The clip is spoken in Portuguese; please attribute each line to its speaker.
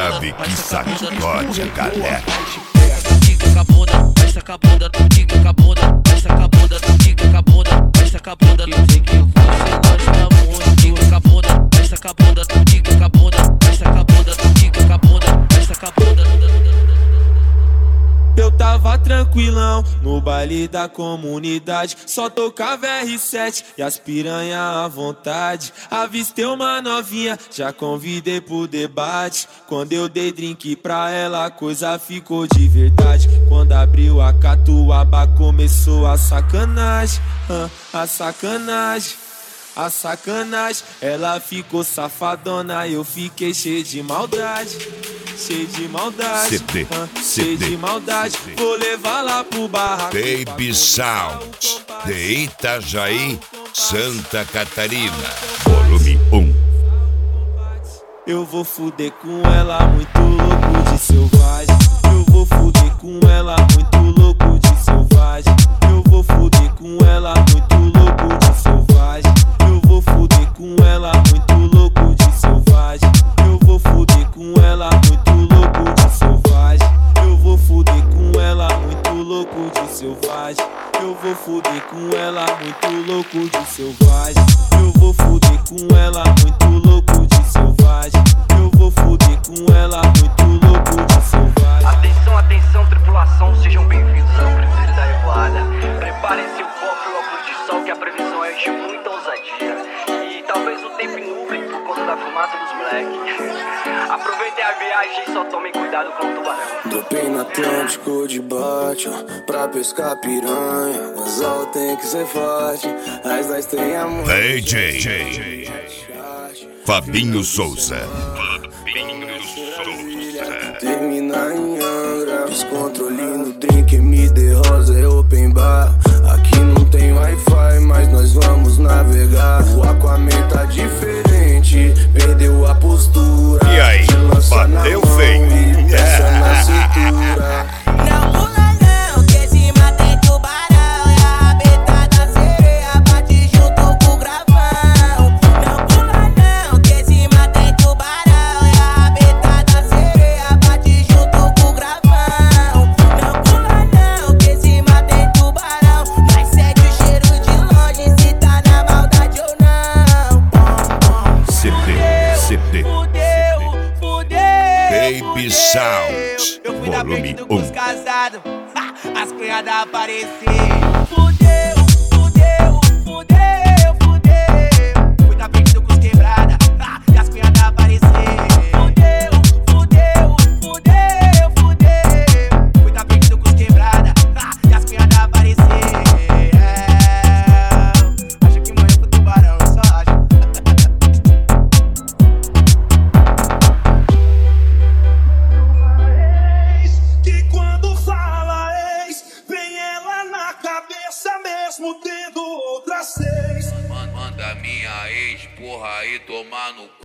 Speaker 1: grave que sacode a galera.
Speaker 2: Diga com a bunda, festa com a bunda, diga com a bunda, festa com a bunda, diga com a bunda, festa com a bunda. Eu sei que você gosta muito. Diga com a bunda, festa com a bunda, diga com a bunda, festa com a bunda, diga com a bunda, festa com a bunda.
Speaker 3: Eu tava tranquilão no baile da comunidade, só tocava R7 e as piranha à vontade. Avistei uma novinha, já convidei pro debate. Quando eu dei drink pra ela, a coisa ficou de verdade. Quando abriu a catuaba, começou a sacanagem, a sacanagem. A sacanagem, ela ficou safadona, eu fiquei cheio de maldade. Cheio de maldade, cheio de maldade. Vou levar lá pro barraco.
Speaker 1: Baby Sound, de Itajaí, Santa Catarina, volume 1.
Speaker 3: Eu vou fuder com ela, muito louco de selvagem. Eu vou fuder com ela, muito louco de selvagem. Eu vou fuder com ela, muito louco de selvagem. Eu vou fuder com ela, muito louco de selvagem. Eu vou fuder com ela, muito louco de selvagem. Eu vou fuder com ela, muito louco de selvagem. Eu vou fuder com ela, muito louco de selvagem. Eu vou fuder com ela, muito louco de selvagem. Eu vou fuder com ela, muito louco de selvagem.
Speaker 4: Atenção, atenção, tripulação, sejam bem-vindos ao primeiro da revoada. Preparem-se o foco e o óculos de sol, que a previsão é de muita ousadia. E talvez o tempo inubre por conta da fumaça dos moleques. Aproveitem a viagem e só tomem cuidado com o tubarão.
Speaker 5: Dropei no Atlântico de bote, pra pescar piranha. O anzol tem que ser forte, as nós tem amor.
Speaker 1: DJ Fabinho Souza.
Speaker 5: Termina em Angra, descontrole no drink, MD Rosa é open bar. Aqui não tem Wi-Fi, mas nós vamos navegar. O Aquaman tá diferente, perdeu a postura.
Speaker 1: E aí, bateu feio.
Speaker 5: Essa na cintura.
Speaker 6: Não pula não, que esse mata tem tubarão. E a rabeta da sereia bate junto com o gravão. Não pula não, que esse mata tem tubarão. E a rabeta da sereia bate junto com o gravão. Não pula não, que esse mata tem tubarão. Mas segue o cheiro de longe se tá na maldade ou não.
Speaker 1: CD
Speaker 6: Fudeu.
Speaker 1: Baby Sound,
Speaker 6: Eu fui na
Speaker 1: volume
Speaker 6: frente do
Speaker 1: 1.
Speaker 6: Cus casado, as cunhadas apareceram. Fui na frente do Cus quebrada, e as cunhadas apareceram. Fui na frente do Cus quebrada, e as cunhadas apareceram. Acha que morreu pro tubarão, eu só acho.
Speaker 7: Que quando fala ex, vem ela na cabeça mesmo tendo outras seis.
Speaker 8: Manda minha ex, porra, aí tomar no cu.